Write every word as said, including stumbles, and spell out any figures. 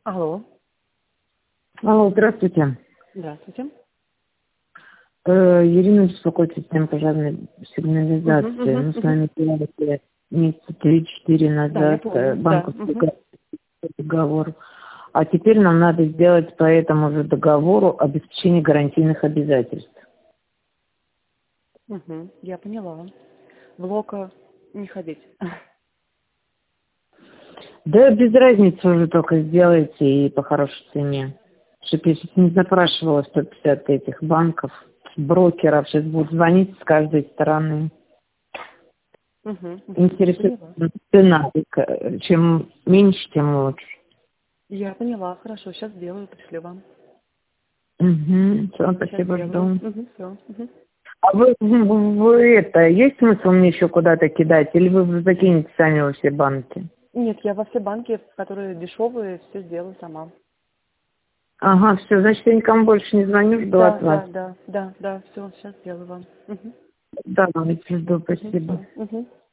Алло. Алло, здравствуйте. Здравствуйте. Э, Ирина беспокоит систему пожарной Угу, сигнализации. угу, Мы с угу. вами делали месяца три-четыре Да, я назад э, помню, да. банковский Угу. договор. А теперь нам надо сделать по этому же договору обеспечение гарантийных обязательств. Угу. Я поняла. В локо не ходить. Да без разницы уже только сделайте и по хорошей цене. Чтоб я сейчас не запрашивала сто пятьдесят этих банков, брокеров, сейчас будут звонить с каждой стороны. Угу, угу. Я Интересует поняла. цена. э, Чем меньше, тем лучше. Я поняла. Хорошо, сейчас сделаю, пришлю вам. Угу. Все, Сейчас спасибо, сделаю. жду. Угу, все. Угу. А вы, вы, вы это, есть смысл мне еще куда-то кидать? Или вы закинете сами во все банки? Нет, я во все банки, которые дешевые, все сделаю сама. Ага, все, значит, я никому больше не звоню, жду Да, от вас. да, да, да, да, все, сейчас сделаю вам. Угу. Да, жду, Угу, спасибо. все. Угу.